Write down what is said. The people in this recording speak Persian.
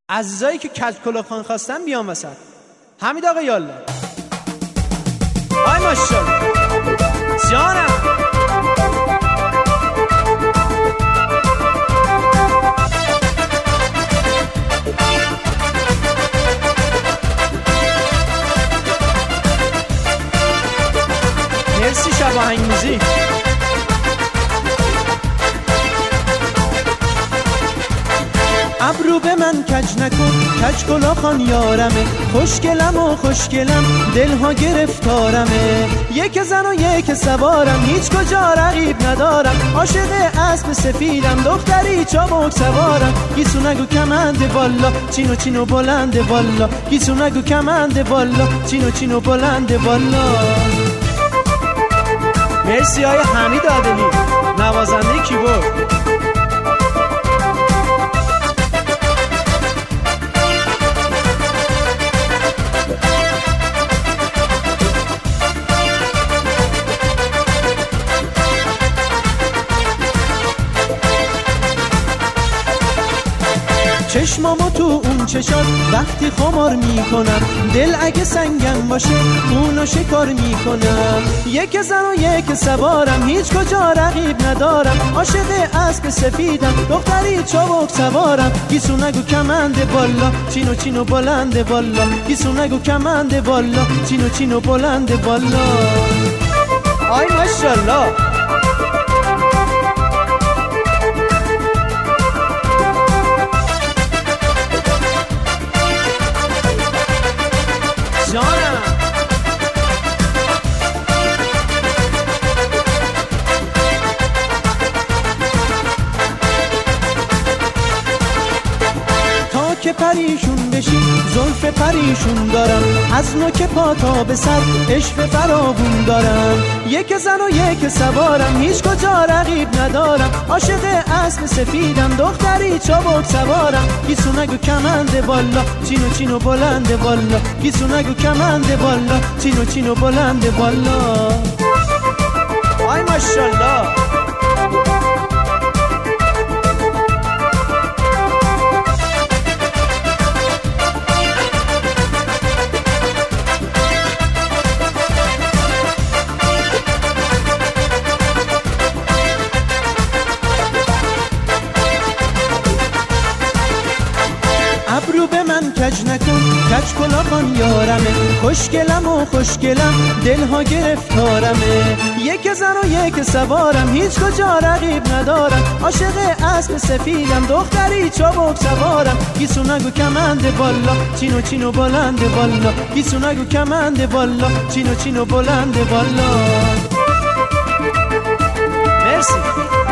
عزیزایی که کج کلاخان خواستن بیان وسط. حمید آقا یالا. آی ماشاءالله جانم. مرسی شب آهنگ موزیک. ابرو به من کج نکن، کج کلاخان یارمه، خوشگلم و خوشگلم دلها گرفتارمه، یک زن و یک سوارم، هیچ کجا رقیب ندارم، عاشق اسب سفیدم، دختری چابک سوارم، گیسو نگو کمند والا، چینو چینو بلند والا، گیسو نگو کمند والا، چینو چینو بلند والا. مرسی های حمید عادلی، نوازنده کیبورد. چشمامو تو اون چشات وقتی خمار میکنم، دل اگه سنگم باشه اونو شکار میکنم، یک زن و یک سوارم، هیچ کجا رقیب ندارم، عاشق اسب سفیدم، دختری چابک سوارم، گیسو نگو کمند بالا، چینو چینو بلند بالا، گیسو نگو کمند بالا، چینو چینو بلند بالا. آی ماشاءالله. جانم. تا که پریشون بشی زلف پریشون دارم، از نوک پا تا به سر عشق فراوون دارم، یک زن و یک سوارم، هیچ کجا رقیب ندارم، عاشق اسب سفیدم، دختری چابک سوارم، گیسو نگو کمند بالا، چینو چینو بلند بالا، گیسو نگو کمند بالا، چینو چینو بلند بالا. آی ماشاءالله. ابرو به من کج نکن، کج کلاخان یارمه، خوشگلم و خوشگلم دلها گرفتارمه، یک زن و یک سوارم، هیچ کجا رقیب ندارم، عاشق اسب سفیدم، دختری چابک سوارم، گیسو نگو کمند بالا، چینو چینو بلند بالا، گیسو نگو کمند بالا، چینو چینو بلند بالا. مرسی.